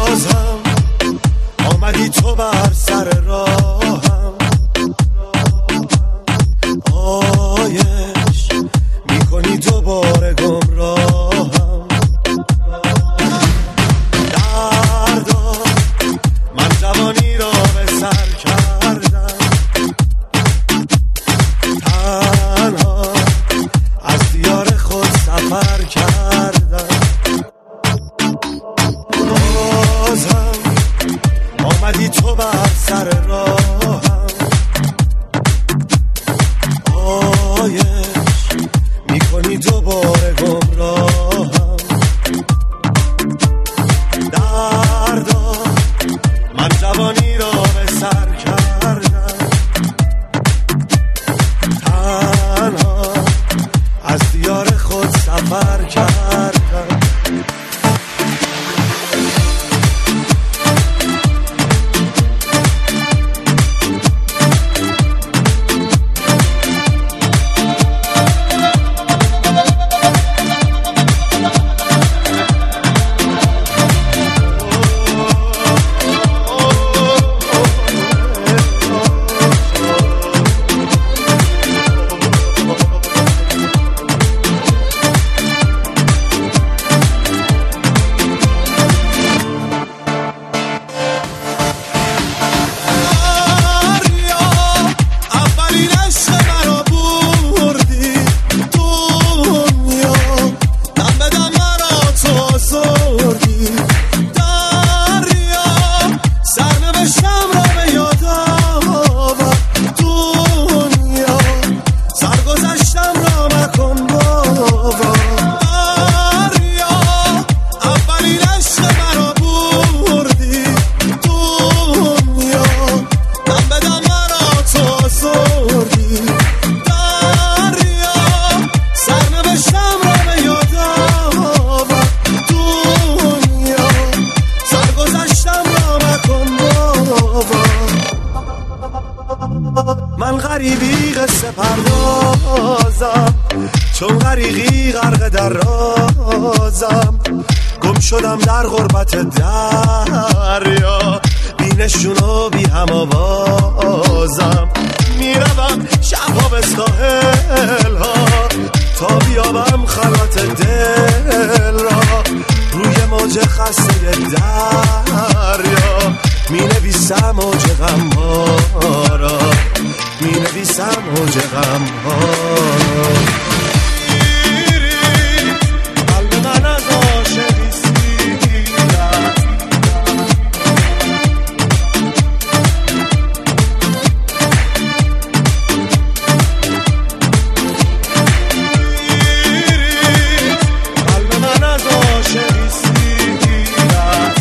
بازم آمدی تو بر سر راهم، آیش میکنی دوباره گمراهم. دردا من جوانی را به سر کردم، تنها از دیار خود سفر کردم. بازم آمدی تو بر سر راهم، آیش میکنی دوباره گمراهم. دردا من جوانی را به سر کردم، تنها از دیار خود سفر کردم. من غریبی قصه پردازم، چون غریقی غرق در رازم. گم شدم در غربت دریا، بی نشون و بی هم آوازم. میروم شبها به ساحل ها تا بیابم خلوت دل را. روی موج خسته دریا می نویسم موج غم ها را، می نویسم موج غم ها را. قلب من از عاشقی سیرد، قلب من از عاشقی سیرد.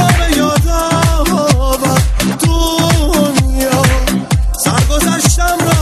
سرگذشتم را